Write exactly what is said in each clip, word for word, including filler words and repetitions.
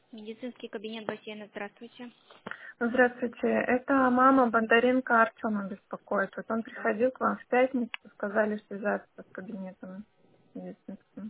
Медицинский кабинет бассейна, здравствуйте. Здравствуйте, это мама Бондаренко Артема беспокоит. Вот он приходил к вам в пятницу, сказали связаться с кабинетом медицинским.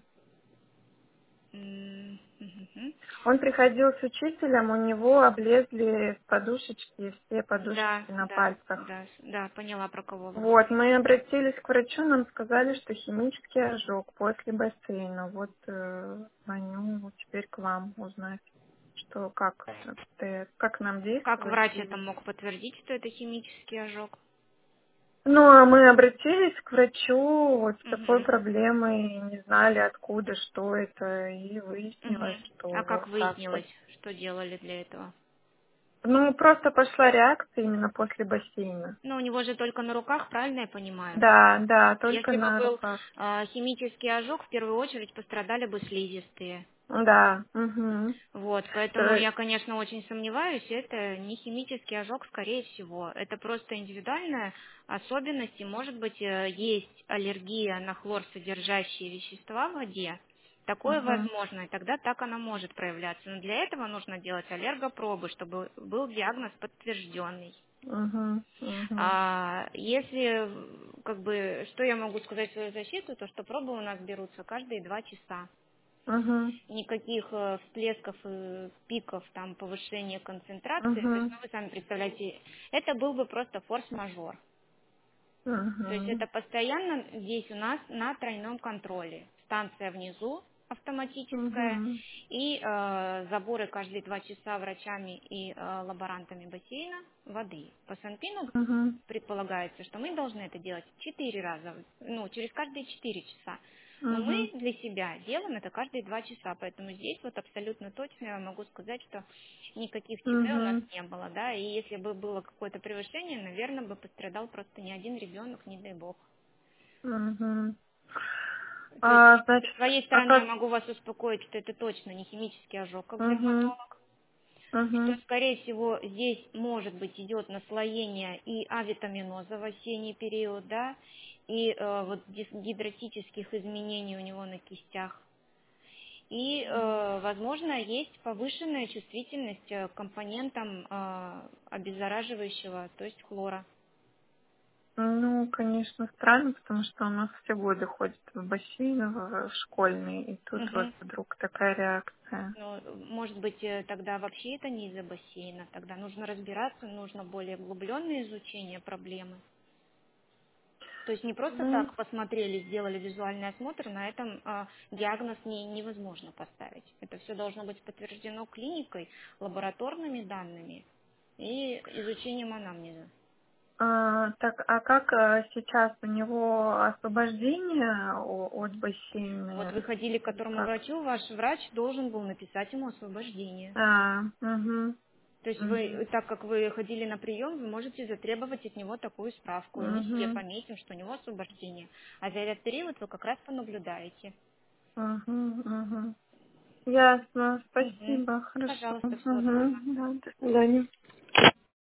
М, мгм. Он приходил с учителем, у него облезли подушечки, все Да, подушечки на да, пальцах. да, да, поняла, про кого вы. Вот, мы обратились к врачу, нам сказали, что химический ожог после бассейна. Вот э, звоню вот теперь к вам узнать, что как, э, как нам Как действовать. врач это И мог подтвердить, что это химический ожог? Ну, а мы обратились к врачу вот с такой Мгм, проблемой, не знали откуда, что это, и выяснилось, мгм. что А как вот так вот. выяснилось, что делали для этого? Ну, просто пошла реакция именно после бассейна. Ну, у него же только на руках, правильно я понимаю? Да, да, только Если бы на был руках. а, химический ожог, в первую очередь пострадали бы слизистые. Да, угу. Вот, поэтому То, я, конечно, очень сомневаюсь, это не химический ожог, скорее всего. Это просто индивидуальная особенность, и, может быть, э, есть аллергия на хлорсодержащие вещества в воде. Такое угу, возможно, и тогда так она может проявляться. Но для этого нужно делать аллергопробы, чтобы был диагноз подтвержденный. угу, угу, А если, как бы, что я могу сказать в свою защиту, то что пробы у нас берутся каждые два часа. угу, Никаких э, всплесков и пиков, там, повышения концентрации, то есть, угу, ну, вы сами представляете, это был бы просто форс-мажор. То есть угу, это постоянно здесь у нас на тройном контроле. Станция внизу автоматическая угу, и э, заборы каждые два часа врачами и э, лаборантами бассейна воды. По Санпину угу, предполагается, что мы должны это делать четыре раза, ну, через каждые четыре часа. Но угу, мы для себя делаем это каждые два часа, поэтому здесь вот абсолютно точно я могу сказать, что никаких ЧП у нас угу, не было, да, и если бы было какое-то превышение, наверное, бы пострадал просто не один ребенок, не дай бог. угу. То есть А, со значит, своей а стороны я как? могу вас успокоить, что это точно не химический ожог, как Угу, дерматолог, что, угу. скорее всего, здесь, может быть, идет наслоение и авитаминоза в осенний период, да, и э, вот дис- гидратических изменений у него на кистях. И, э, возможно, есть повышенная чувствительность э, к компонентам э, обеззараживающего, то есть хлора. Ну, конечно, странно, потому что у нас все годы ходит в бассейн в в школьный, и тут вот Мгм. вдруг такая реакция. Но, может быть, э, тогда вообще это не из-за бассейна, тогда нужно разбираться, нужно более углубленное изучение проблемы. То есть не просто Ну, так посмотрели, сделали визуальный осмотр, на этом а, диагноз не- невозможно поставить. Это все должно быть подтверждено клиникой, лабораторными данными и изучением анамнеза. а, так, а как а, сейчас у него освобождение о- от Вот вы бассейна? ходили к Или которому как? врачу, ваш врач должен был написать ему освобождение. А, угу, То есть угу, вы, так как вы ходили на прием, вы можете затребовать от него такую справку, и мы себе угу, пометим, что у него освобождение. А за этот период вы как раз понаблюдаете. угу, угу. Ясно, Мгм. спасибо, хорошо. Пожалуйста, всего доброго. Угу, да, до свидания.